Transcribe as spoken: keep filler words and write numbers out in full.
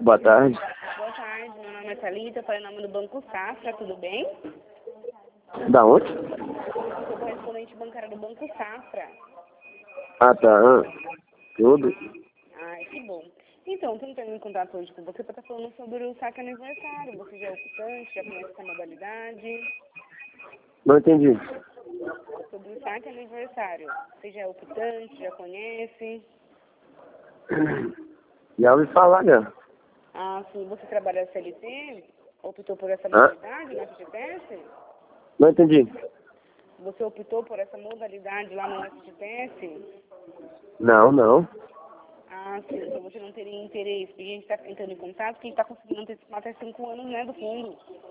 Boa tarde. Boa tarde, meu nome é Thalita, falei em nome do Banco Safra, tudo bem? Da onde? Eu sou correspondente bancária do Banco Safra. Ah, tá. Ah, tudo. Ai, que bom. Então, estou entrando em contato hoje com você para estar falando sobre o saque aniversário. Você já é ocupante, já conhece essa modalidade? Não entendi. Sobre o saque aniversário. Você já é ocupante, já conhece? Já ouvi falar, já. Ah, sim. Você trabalha C L T? Optou por essa Hã? modalidade no F G T S? Não entendi. Você optou por essa modalidade lá no F G T S? Não, não. Ah, sim, então você não teria interesse, porque a gente está entrando em contato, que a gente está conseguindo antecipar até cinco anos, né, do fundo.